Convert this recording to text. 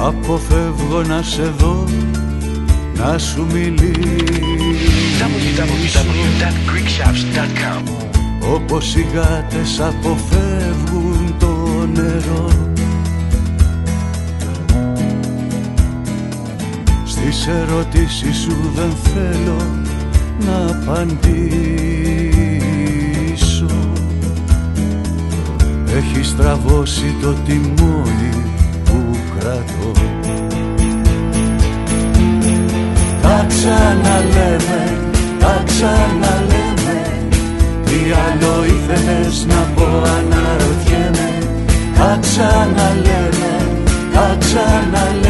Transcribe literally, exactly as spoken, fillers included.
Αποφεύγω να σε δω, να σου μιλήσω double-u double-u double-u dot greek shops dot com. όπως οι γάτες αποφεύγουν το νερό. Στις ερωτήσεις σου δεν θέλω να απαντήσω. Έχεις τραβώσει το τιμόνι που κρατώ. Τα ξαναλέμε, τα ξαναλέμε, τι άλλο ήθελες να πω αναρωτιέμαι. Τα ξαναλέμε, τα ξαναλέμε,